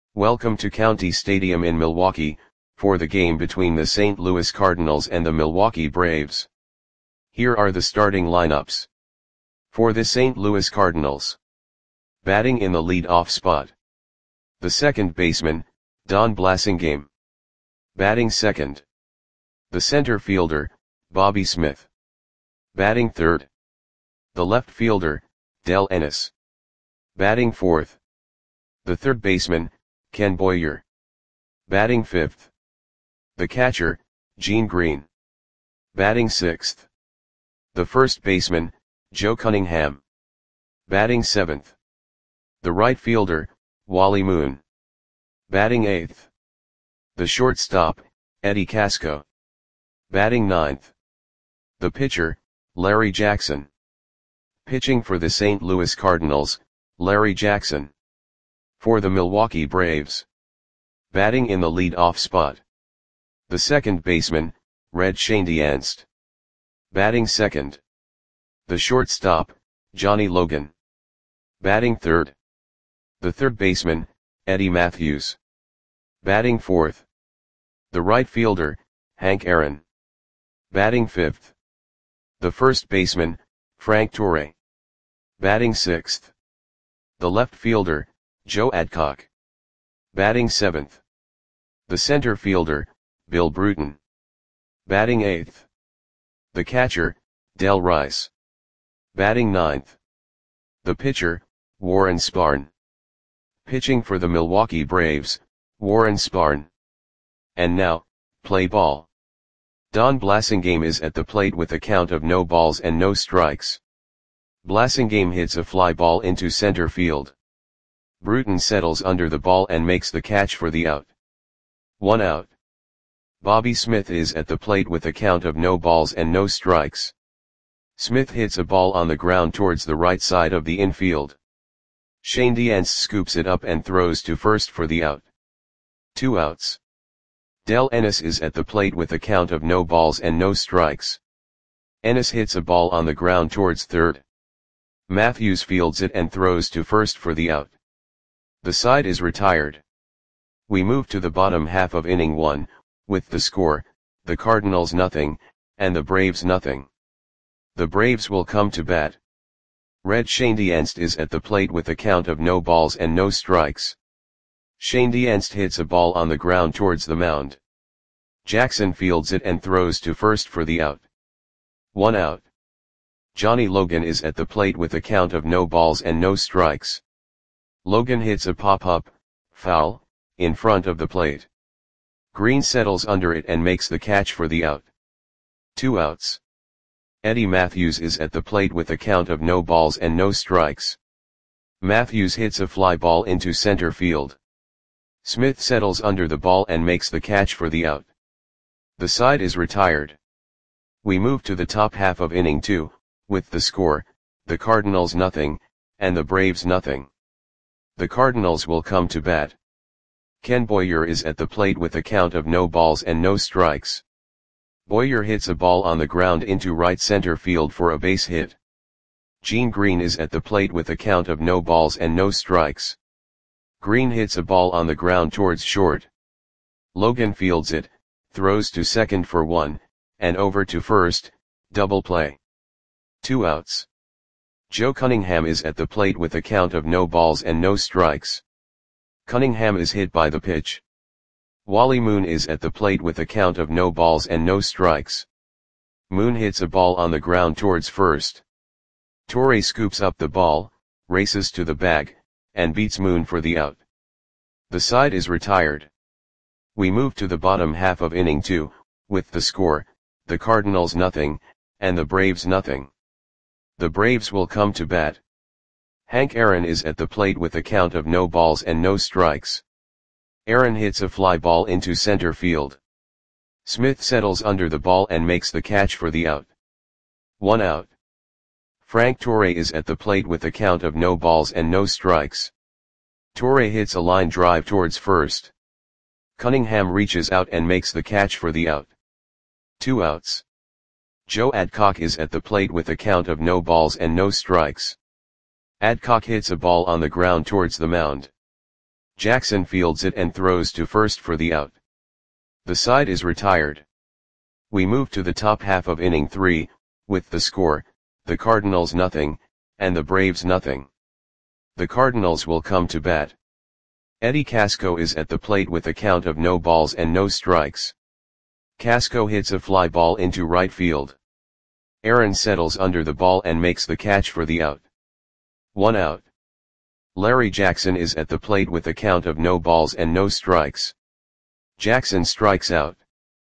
Welcome to County Stadium in Milwaukee, for the game between the St. Louis Cardinals and the Milwaukee Braves. Here are the starting lineups. For the St. Louis Cardinals. Batting in the lead-off spot. The second baseman, Don Blasingame. Batting second. The center fielder, Bobby Smith. Batting third. The left fielder, Del Ennis. Batting fourth. The third baseman, Ken Boyer. Batting fifth. The catcher, Gene Green. Batting sixth. The first baseman, Joe Cunningham. Batting seventh. The right fielder, Wally Moon. Batting eighth. The shortstop, Eddie Casco. Batting ninth. The pitcher, Larry Jackson. Pitching for the St. Louis Cardinals, Larry Jackson. For the Milwaukee Braves. Batting in the lead-off spot. The second baseman, Red Schoendienst. Batting second. The shortstop, Johnny Logan. Batting third. The third baseman, Eddie Matthews. Batting fourth. The right fielder, Hank Aaron. Batting fifth. The first baseman, Frank Torre. Batting sixth. The left fielder, Joe Adcock. Batting seventh. The center fielder, Bill Bruton. Batting eighth. The catcher, Del Rice. Batting ninth. The pitcher, Warren Spahn. Pitching for the Milwaukee Braves, Warren Spahn. And now, play ball. Don Blasingame is at the plate with a count of no balls and no strikes. Blasingame hits a fly ball into center field. Bruton settles under the ball and makes the catch for the out. 1 out. Bobby Smith is at the plate with a count of no balls and no strikes. Smith hits a ball on the ground towards the right side of the infield. Schoendienst scoops it up and throws to first for the out. 2 outs. Del Ennis is at the plate with a count of no balls and no strikes. Ennis hits a ball on the ground towards third. Matthews fields it and throws to first for the out. The side is retired. We move to the bottom half of inning 1, with the score, the Cardinals nothing, and the Braves nothing. The Braves will come to bat. Red Schoendienst is at the plate with a count of no balls and no strikes. Schoendienst hits a ball on the ground towards the mound. Jackson fields it and throws to first for the out. 1 out. Johnny Logan is at the plate with a count of no balls and no strikes. Logan hits a pop-up, foul, in front of the plate. Green settles under it and makes the catch for the out. 2 outs. Eddie Matthews is at the plate with a count of no balls and no strikes. Matthews hits a fly ball into center field. Smith settles under the ball and makes the catch for the out. The side is retired. We move to the top half of inning 2, with the score, the Cardinals nothing, and the Braves nothing. The Cardinals will come to bat. Ken Boyer is at the plate with a count of no balls and no strikes. Boyer hits a ball on the ground into right center field for a base hit. Gene Green is at the plate with a count of no balls and no strikes. Green hits a ball on the ground towards short. Logan fields it, throws to second for 1, and over to first, double play. 2 outs. Joe Cunningham is at the plate with a count of no balls and no strikes. Cunningham is hit by the pitch. Wally Moon is at the plate with a count of no balls and no strikes. Moon hits a ball on the ground towards first. Torre scoops up the ball, races to the bag, and beats Moon for the out. The side is retired. We move to the bottom half of inning 2, with the score, the Cardinals nothing, and the Braves nothing. The Braves will come to bat. Hank Aaron is at the plate with a count of no balls and no strikes. Aaron hits a fly ball into center field. Smith settles under the ball and makes the catch for the out. 1 out. Frank Torre is at the plate with a count of no balls and no strikes. Torre hits a line drive towards first. Cunningham reaches out and makes the catch for the out. 2 outs. Joe Adcock is at the plate with a count of no balls and no strikes. Adcock hits a ball on the ground towards the mound. Jackson fields it and throws to first for the out. The side is retired. We move to the top half of inning 3, with the score, the Cardinals nothing, and the Braves nothing. The Cardinals will come to bat. Eddie Casco is at the plate with a count of no balls and no strikes. Casco hits a fly ball into right field. Aaron settles under the ball and makes the catch for the out. 1 out. Larry Jackson is at the plate with a count of no balls and no strikes. Jackson strikes out.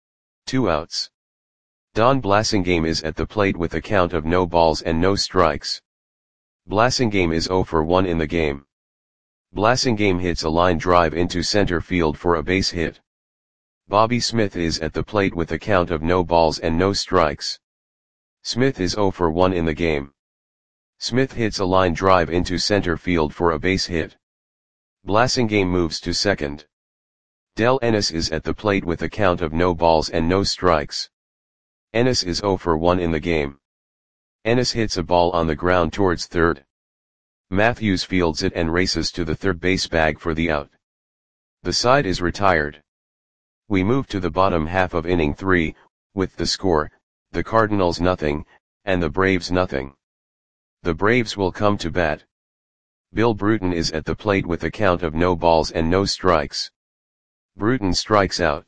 2 outs. Don Blasingame is at the plate with a count of no balls and no strikes. Blasingame is 0 for 1 in the game. Blasingame hits a line drive into center field for a base hit. Bobby Smith is at the plate with a count of no balls and no strikes. Smith is 0 for 1 in the game. Smith hits a line drive into center field for a base hit. Blasingame moves to second. Del Ennis is at the plate with a count of no balls and no strikes. Ennis is 0 for 1 in the game. Ennis hits a ball on the ground towards third. Matthews fields it and races to the third base bag for the out. The side is retired. We move to the bottom half of inning 3, with the score, the Cardinals nothing, and the Braves nothing. The Braves will come to bat. Bill Bruton is at the plate with a count of no balls and no strikes. Bruton strikes out.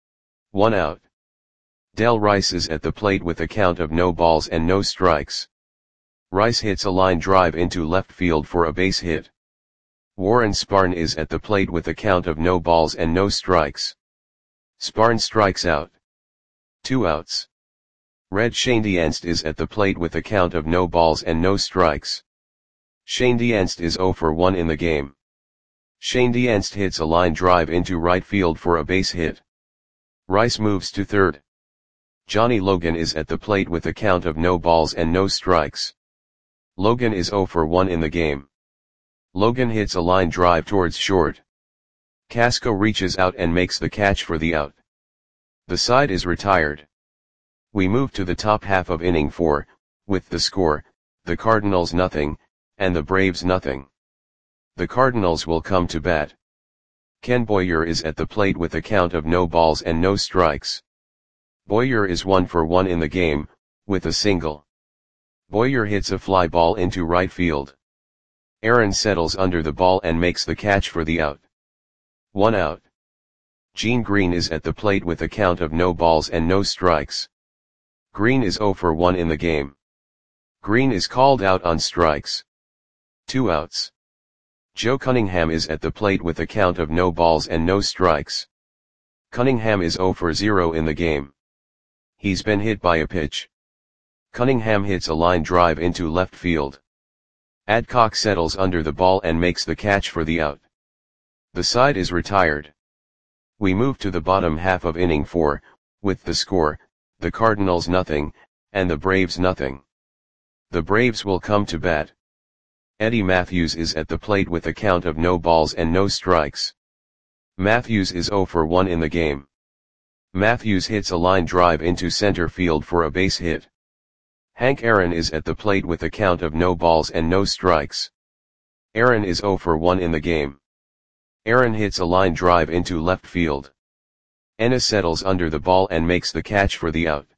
1 out. Del Rice is at the plate with a count of no balls and no strikes. Rice hits a line drive into left field for a base hit. Warren Sparn is at the plate with a count of no balls and no strikes. Sparn strikes out. 2 outs. Red Schoendienst is at the plate with a count of no balls and no strikes. Schoendienst is 0 for 1 in the game. Schoendienst hits a line drive into right field for a base hit. Rice moves to third. Johnny Logan is at the plate with a count of no balls and no strikes. Logan is 0 for 1 in the game. Logan hits a line drive towards short. Casco reaches out and makes the catch for the out. The side is retired. We move to the top half of inning 4, with the score, the Cardinals nothing, and the Braves nothing. The Cardinals will come to bat. Ken Boyer is at the plate with a count of no balls and no strikes. Boyer is 1 for 1 in the game, with a single. Boyer hits a fly ball into right field. Aaron settles under the ball and makes the catch for the out. 1 out. Gene Green is at the plate with a count of no balls and no strikes. Green is 0 for 1 in the game. Green is called out on strikes. 2 outs. Joe Cunningham is at the plate with a count of no balls and no strikes. Cunningham is 0 for 0 in the game. He's been hit by a pitch. Cunningham hits a line drive into left field. Adcock settles under the ball and makes the catch for the out. The side is retired. We move to the bottom half of inning 4, with the score, the Cardinals nothing, and the Braves nothing. The Braves will come to bat. Eddie Matthews is at the plate with a count of no balls and no strikes. Matthews is 0 for 1 in the game. Matthews hits a line drive into center field for a base hit. Hank Aaron is at the plate with a count of no balls and no strikes. Aaron is 0 for 1 in the game. Aaron hits a line drive into left field. Ennis settles under the ball and makes the catch for the out.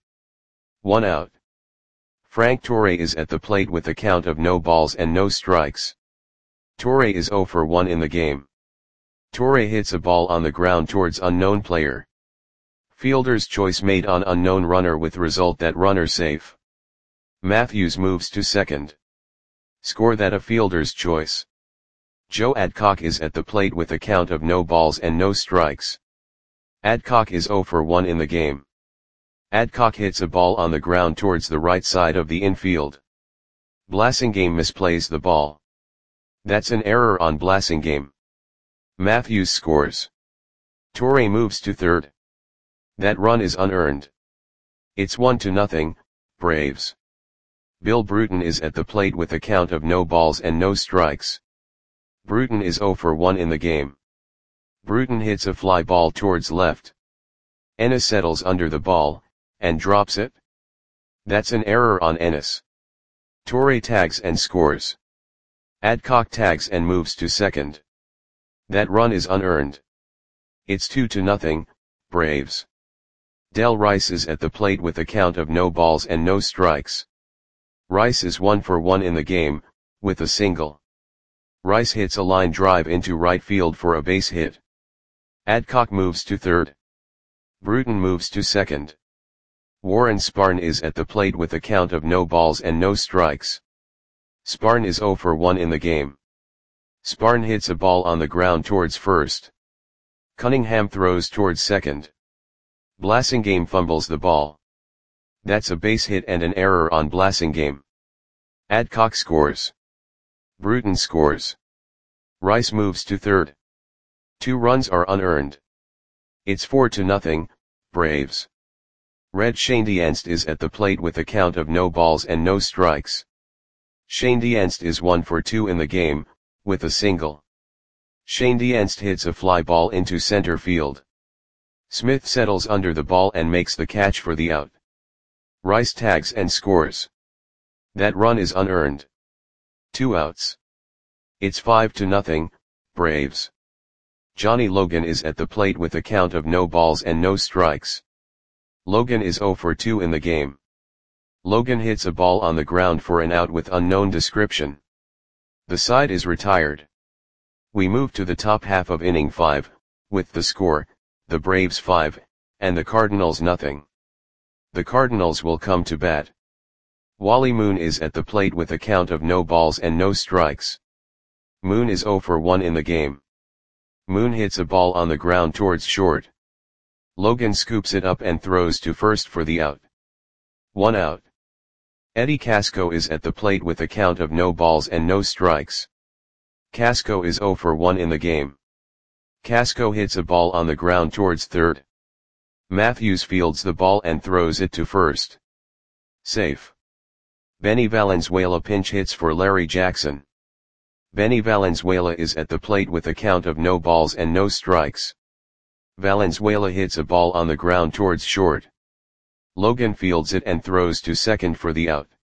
1 out. Frank Torre is at the plate with a count of no balls and no strikes. Torre is 0 for 1 in the game. Torre hits a ball on the ground towards unknown player. Fielder's choice made on unknown runner with result that runner safe. Matthews moves to second. Score that a fielder's choice. Joe Adcock is at the plate with a count of no balls and no strikes. Adcock is 0 for 1 in the game. Adcock hits a ball on the ground towards the right side of the infield. Blasingame misplays the ball. That's an error on Blasingame. Matthews scores. Torre moves to third. That run is unearned. It's 1-0, Braves. Bill Bruton is at the plate with a count of no balls and no strikes. Bruton is 0 for 1 in the game. Bruton hits a fly ball towards left. Ennis settles under the ball, and drops it. That's an error on Ennis. Torre tags and scores. Adcock tags and moves to second. That run is unearned. It's 2-0, Braves. Del Rice is at the plate with a count of no balls and no strikes. Rice is 1 for 1 in the game, with a single. Rice hits a line drive into right field for a base hit. Adcock moves to third. Bruton moves to second. Warren Sparn is at the plate with a count of no balls and no strikes. Sparn is 0 for 1 in the game. Sparn hits a ball on the ground towards first. Cunningham throws towards second. Blasingame fumbles the ball. That's a base hit and an error on Blasingame. Adcock scores. Bruton scores. Rice moves to third. 2 runs are unearned. It's 4-0, Braves. Red Schoendienst is at the plate with a count of no balls and no strikes. Schoendienst is 1 for 2 in the game, with a single. Schoendienst hits a fly ball into center field. Smith settles under the ball and makes the catch for the out. Rice tags and scores. That run is unearned. 2 outs. It's 5-0, Braves. Johnny Logan is at the plate with a count of no balls and no strikes. Logan is 0 for 2 in the game. Logan hits a ball on the ground for an out with unknown description. The side is retired. We move to the top half of inning 5, with the score, the Braves 5, and the Cardinals nothing. The Cardinals will come to bat. Wally Moon is at the plate with a count of no balls and no strikes. Moon is 0 for 1 in the game. Moon hits a ball on the ground towards short. Logan scoops it up and throws to first for the out. 1 out. Eddie Casco is at the plate with a count of no balls and no strikes. Casco is 0 for 1 in the game. Casco hits a ball on the ground towards third. Matthews fields the ball and throws it to first. Safe. Benny Valenzuela pinch hits for Larry Jackson. Benny Valenzuela is at the plate with a count of no balls and no strikes. Valenzuela hits a ball on the ground towards short. Logan fields it and throws to second for the out.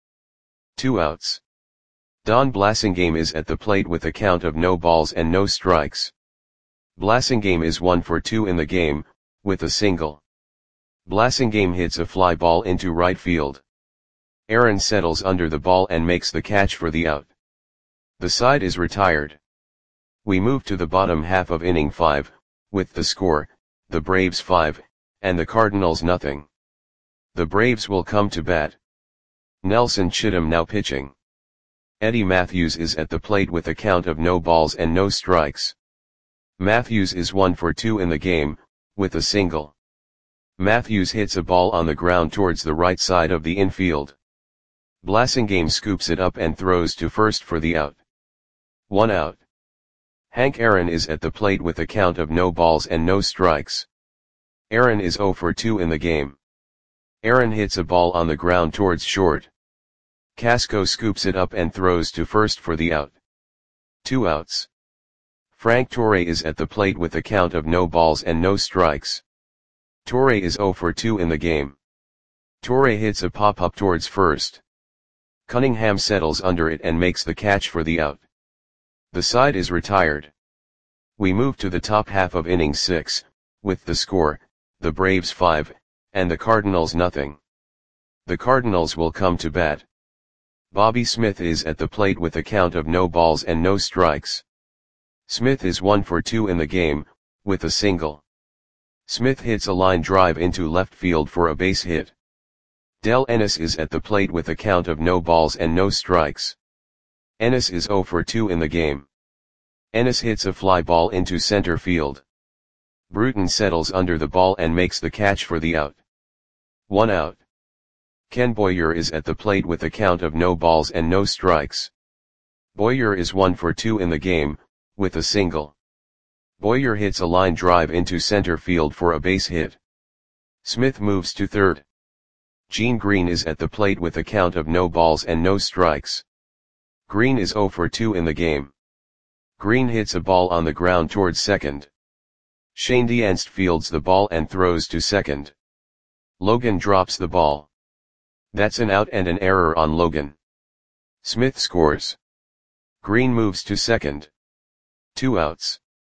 2 outs. Don Blasingame is at the plate with a count of no balls and no strikes. Blasingame is 1 for 2 in the game, with a single. Blasingame hits a fly ball into right field. Aaron settles under the ball and makes the catch for the out. The side is retired. We move to the bottom half of inning 5, with the score, the Braves 5, and the Cardinals nothing. The Braves will come to bat. Nelson Chittum now pitching. Eddie Matthews is at the plate with a count of no balls and no strikes. Matthews is 1 for 2 in the game, with a single. Matthews hits a ball on the ground towards the right side of the infield. Blasingame scoops it up and throws to first for the out. 1 out. Hank Aaron is at the plate with a count of no balls and no strikes. Aaron is 0 for 2 in the game. Aaron hits a ball on the ground towards short. Casco scoops it up and throws to first for the out. 2 outs. Frank Torre is at the plate with a count of no balls and no strikes. Torre is 0 for 2 in the game. Torre hits a pop-up towards first. Cunningham settles under it and makes the catch for the out. The side is retired. We move to the top half of inning 6, with the score, the Braves 5, and the Cardinals nothing. The Cardinals will come to bat. Bobby Smith is at the plate with a count of no balls and no strikes. Smith is 1 for 2 in the game, with a single. Smith hits a line drive into left field for a base hit. Del Ennis is at the plate with a count of no balls and no strikes. Ennis is 0 for 2 in the game. Ennis hits a fly ball into center field. Bruton settles under the ball and makes the catch for the out. 1 out. Ken Boyer is at the plate with a count of no balls and no strikes. Boyer is 1 for 2 in the game, with a single. Boyer hits a line drive into center field for a base hit. Smith moves to third. Gene Green is at the plate with a count of no balls and no strikes. Green is 0 for 2 in the game. Green hits a ball on the ground towards second. Schoendienst fields the ball and throws to second. Logan drops the ball. That's an out and an error on Logan. Smith scores. Green moves to second. 2 outs.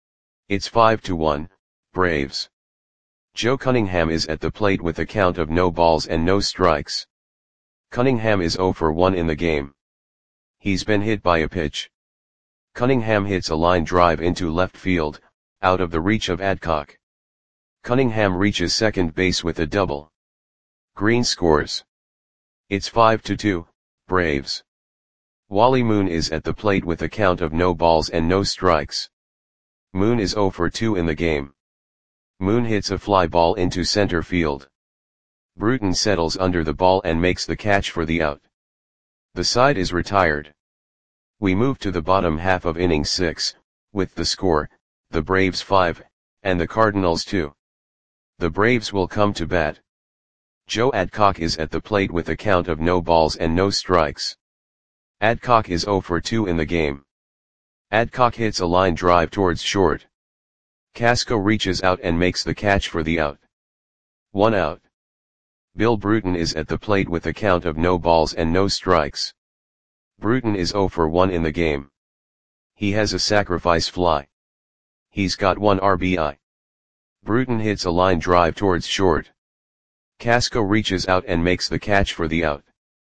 It's 5-1, Braves. Joe Cunningham is at the plate with a count of no balls and no strikes. Cunningham is 0 for 1 in the game. He's been hit by a pitch. Cunningham hits a line drive into left field, out of the reach of Adcock. Cunningham reaches second base with a double. Green scores. It's 5-2, Braves. Wally Moon is at the plate with a count of no balls and no strikes. Moon is 0 for 2 in the game. Moon hits a fly ball into center field. Bruton settles under the ball and makes the catch for the out. The side is retired. We move to the bottom half of inning 6, with the score, the Braves 5, and the Cardinals 2. The Braves will come to bat. Joe Adcock is at the plate with a count of no balls and no strikes. Adcock is 0 for 2 in the game. Adcock hits a line drive towards short. Casco reaches out and makes the catch for the out. 1 out. Bill Bruton is at the plate with a count of no balls and no strikes. Bruton is 0 for 1 in the game. He has a sacrifice fly. He's got 1 RBI. Bruton hits a line drive towards short. Casco reaches out and makes the catch for the out.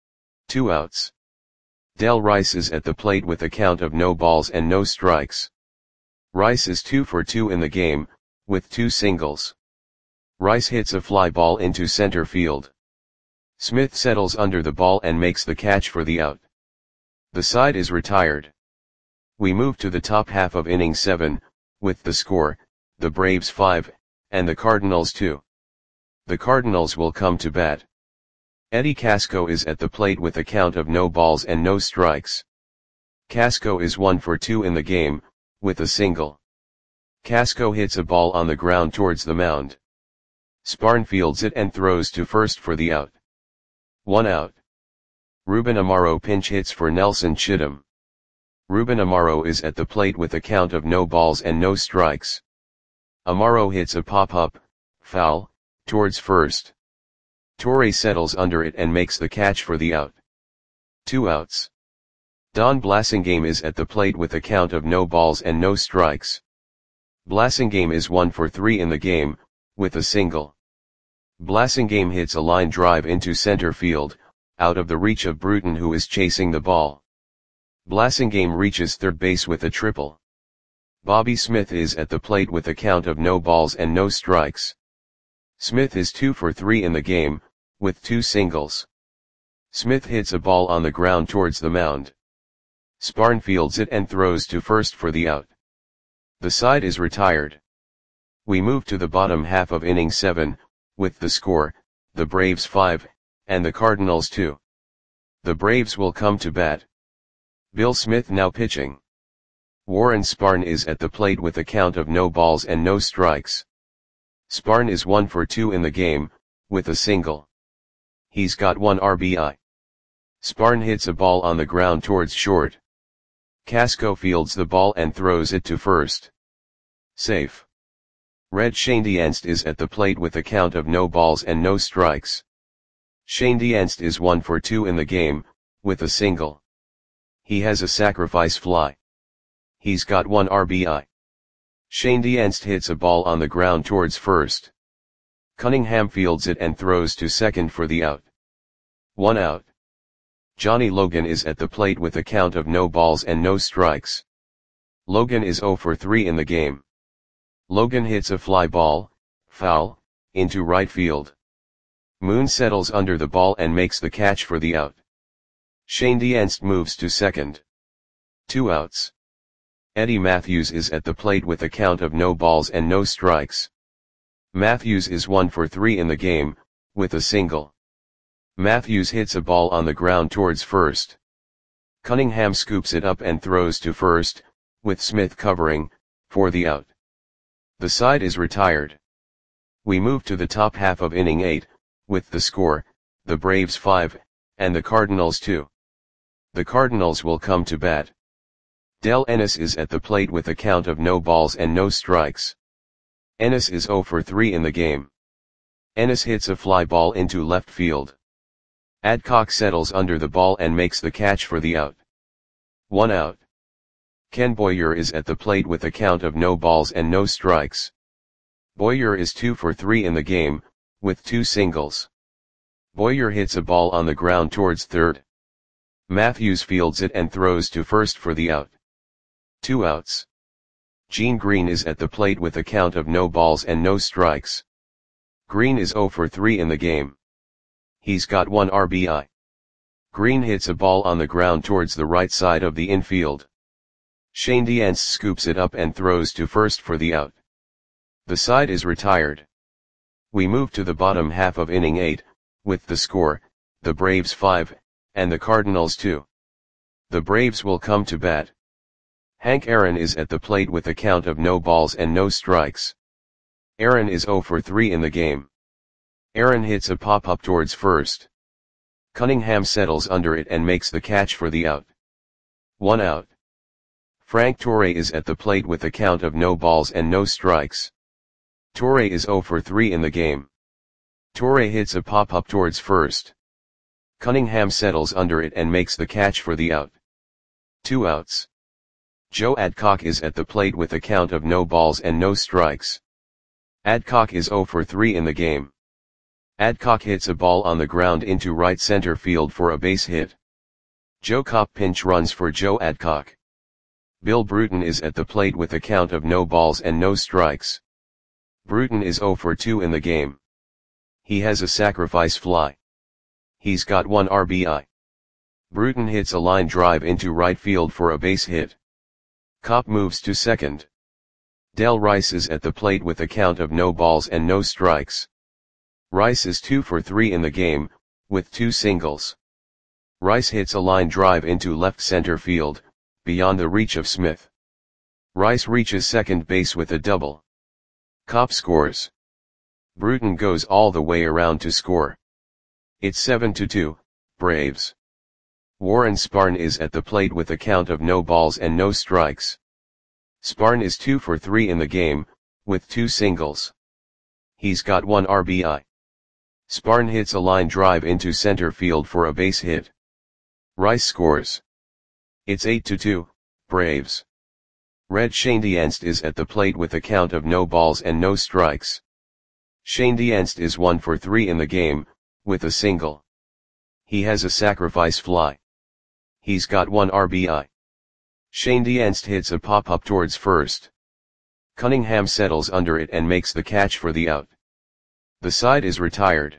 2 outs. Del Rice is at the plate with a count of no balls and no strikes. Rice is 2 for 2 in the game, with 2 singles. Rice hits a fly ball into center field. Smith settles under the ball and makes the catch for the out. The side is retired. We move to the top half of inning 7, with the score, the Braves 5, and the Cardinals 2. The Cardinals will come to bat. Eddie Casco is at the plate with a count of no balls and no strikes. Casco is 1 for 2 in the game, with a single. Casco hits a ball on the ground towards the mound. Sparn fields it and throws to first for the out. 1 out. Ruben Amaro pinch hits for Nelson Chittum. Ruben Amaro is at the plate with a count of no balls and no strikes. Amaro hits a pop-up, foul, towards first. Torre settles under it and makes the catch for the out. 2 outs. Don Blasingame is at the plate with a count of no balls and no strikes. Blasingame is 1 for 3 in the game, with a single. Blasingame hits a line drive into center field, out of the reach of Bruton who is chasing the ball. Blasingame reaches third base with a triple. Bobby Smith is at the plate with a count of no balls and no strikes. Smith is 2 for 3 in the game, with 2 singles. Smith hits a ball on the ground towards the mound. Sparn fields it and throws to first for the out. The side is retired. We move to the bottom half of inning 7, with the score, the Braves 5, and the Cardinals 2. The Braves will come to bat. Bill Smith now pitching. Warren Sparn is at the plate with a count of no balls and no strikes. Sparn is 1 for 2 in the game, with a single. He's got 1 RBI. Sparn hits a ball on the ground towards short. Casco fields the ball and throws it to first. Safe. Red Schoendienst is at the plate with a count of no balls and no strikes. Schoendienst is 1 for 2 in the game, with a single. He has a sacrifice fly. He's got 1 RBI. Schoendienst hits a ball on the ground towards first. Cunningham fields it and throws to second for the out. 1 out. Johnny Logan is at the plate with a count of no balls and no strikes. Logan is 0 for 3 in the game. Logan hits a fly ball, foul, into right field. Moon settles under the ball and makes the catch for the out. Schoendienst moves to second. 2 outs. Eddie Matthews is at the plate with a count of no balls and no strikes. Matthews is 1 for 3 in the game, with a single. Matthews hits a ball on the ground towards first. Cunningham scoops it up and throws to first, with Smith covering, for the out. The side is retired. We move to the top half of inning 8, with the score, the Braves 5, and the Cardinals 2. The Cardinals will come to bat. Del Ennis is at the plate with a count of no balls and no strikes. Ennis is 0 for 3 in the game. Ennis hits a fly ball into left field. Adcock settles under the ball and makes the catch for the out. 1 out. Ken Boyer is at the plate with a count of no balls and no strikes. Boyer is 2 for 3 in the game, with 2 singles. Boyer hits a ball on the ground towards third. Matthews fields it and throws to first for the out. 2 outs. Gene Green is at the plate with a count of no balls and no strikes. Green is 0 for 3 in the game. He's got 1 RBI. Green hits a ball on the ground towards the right side of the infield. Shane Dientz scoops it up and throws to first for the out. The side is retired. We move to the bottom half of inning 8, with the score, the Braves 5, and the Cardinals 2. The Braves will come to bat. Hank Aaron is at the plate with a count of no balls and no strikes. Aaron is 0 for 3 in the game. Aaron hits a pop-up towards first. Cunningham settles under it and makes the catch for the out. 1 out. Frank Torre is at the plate with a count of no balls and no strikes. Torre is 0 for 3 in the game. Torre hits a pop-up towards first. Cunningham settles under it and makes the catch for the out. 2 outs. Joe Adcock is at the plate with a count of no balls and no strikes. Adcock is 0 for 3 in the game. Adcock hits a ball on the ground into right center field for a base hit. Joe Kopp pinch runs for Joe Adcock. Bill Bruton is at the plate with a count of no balls and no strikes. Bruton is 0 for 2 in the game. He has a sacrifice fly. He's got 1 RBI. Bruton hits a line drive into right field for a base hit. Kopp moves to second. Del Rice is at the plate with a count of no balls and no strikes. Rice is 2 for 3 in the game, with 2 singles. Rice hits a line drive into left center field, beyond the reach of Smith. Rice reaches second base with a double. Kopp scores. Bruton goes all the way around to score. It's 7-2, Braves. Warren Spahn is at the plate with a count of no balls and no strikes. Spahn is 2 for 3 in the game, with 2 singles. He's got 1 RBI. Spahn hits a line drive into center field for a base hit. Rice scores. It's 8-2, Braves. Red Shane Dientz is at the plate with a count of no balls and no strikes. Shane Dientz is 1 for 3 in the game, with a single. He has a sacrifice fly. He's got 1 RBI. Shane Dientz hits a pop-up towards first. Cunningham settles under it and makes the catch for the out. The side is retired.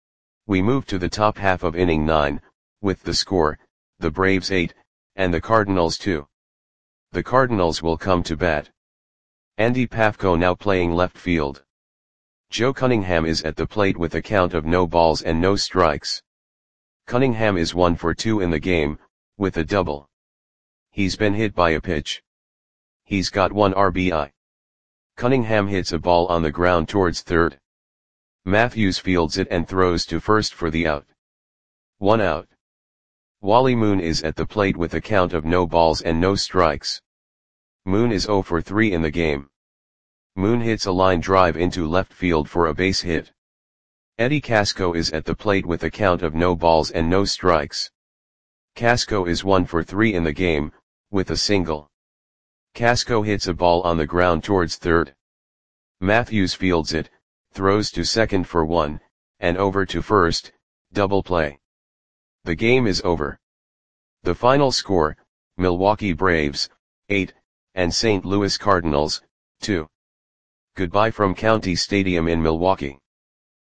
We move to the top half of inning 9, with the score, the Braves 8, and the Cardinals 2. The Cardinals will come to bat. Andy Pafko now playing left field. Joe Cunningham is at the plate with a count of no balls and no strikes. Cunningham is 1 for 2 in the game, with a double. He's been hit by a pitch. He's got 1 RBI. Cunningham hits a ball on the ground towards third. Matthews fields it and throws to first for the out. 1 out. Wally Moon is at the plate with a count of no balls and no strikes. Moon is 0 for 3 in the game. Moon hits a line drive into left field for a base hit. Eddie Casco is at the plate with a count of no balls and no strikes. Casco is 1 for 3 in the game, with a single. Casco hits a ball on the ground towards third. Matthews fields it, throws to second for 1, and over to first, double play. The game is over. The final score, Milwaukee Braves, 8, and St. Louis Cardinals, 2. Goodbye from County Stadium in Milwaukee.